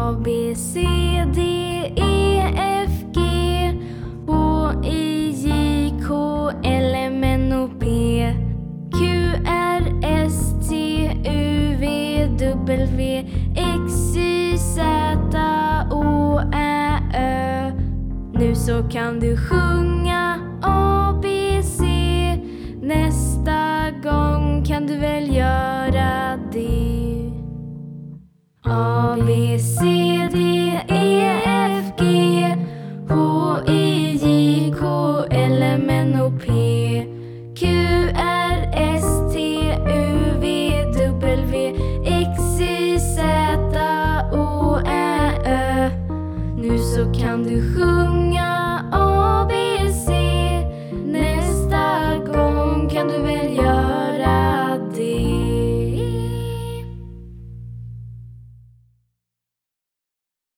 A, B, C, D, E, F, G, H, I, J, K, L, M, N, O, P, Q, R, S, T, U, V, W, X, Y, Z, O, Ä, Ö. Nu så kan du sjunga A, B, C. Nästa gång kan du väl göra det. A,